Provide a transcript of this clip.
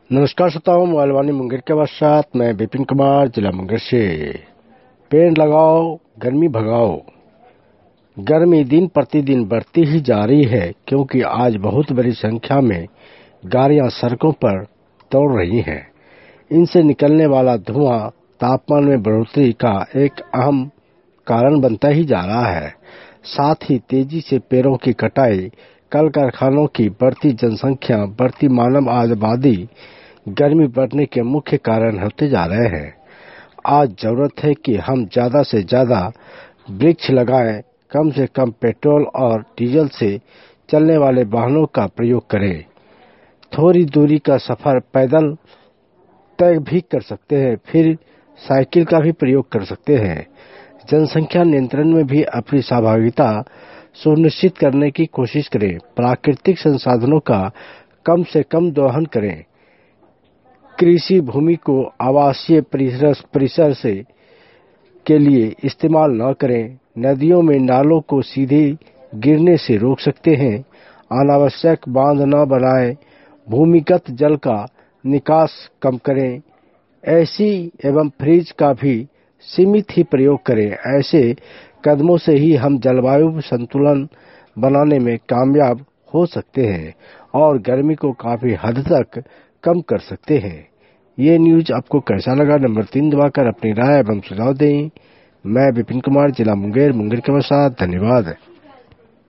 नमस्कार श्रोताओं, मोबाइल वाणी मुंगेर के पश्चात मैं विपिन कुमार, जिला मुंगेर से। पेड़ लगाओ, गर्मी भगाओ। गर्मी दिन प्रतिदिन बढ़ती ही जा रही है, क्योंकि आज बहुत बड़ी संख्या में गाड़ियां सड़कों पर दौड़ रही हैं। इनसे निकलने वाला धुआं तापमान में बढ़ोतरी का एक अहम कारण बनता ही जा रहा है। साथ ही तेजी से पेड़ों की कटाई, कल कारखानों की बढ़ती जनसंख्या, बढ़ती मानव आबादी गर्मी बढ़ने के मुख्य कारण होते जा रहे हैं। आज जरूरत है कि हम ज्यादा से ज्यादा वृक्ष लगाएं, कम से कम पेट्रोल और डीजल से चलने वाले वाहनों का प्रयोग करें। थोड़ी दूरी का सफर पैदल तय भी कर सकते हैं, फिर साइकिल का भी प्रयोग कर सकते हैं। जनसंख्या नियंत्रण में भी अपनी सहभागिता सुनिश्चित करने की कोशिश करें। प्राकृतिक संसाधनों का कम से कम दोहन करें। कृषि भूमि को आवासीय परिसर से के लिए इस्तेमाल न करें। नदियों में नालों को सीधे गिरने से रोक सकते हैं। अनावश्यक बांध न बनाएं। भूमिगत जल का निकास कम करें। एसी एवं फ्रिज का भी सीमित ही प्रयोग करें। ऐसे कदमों से ही हम जलवायु संतुलन बनाने में कामयाब हो सकते हैं और गर्मी को काफी हद तक कम कर सकते हैं। ये न्यूज आपको कैसा लगा? नंबर 3 दबाकर अपनी राय एवं सुझाव दें। मैं विपिन कुमार, जिला मुंगेर के साथ। धन्यवाद।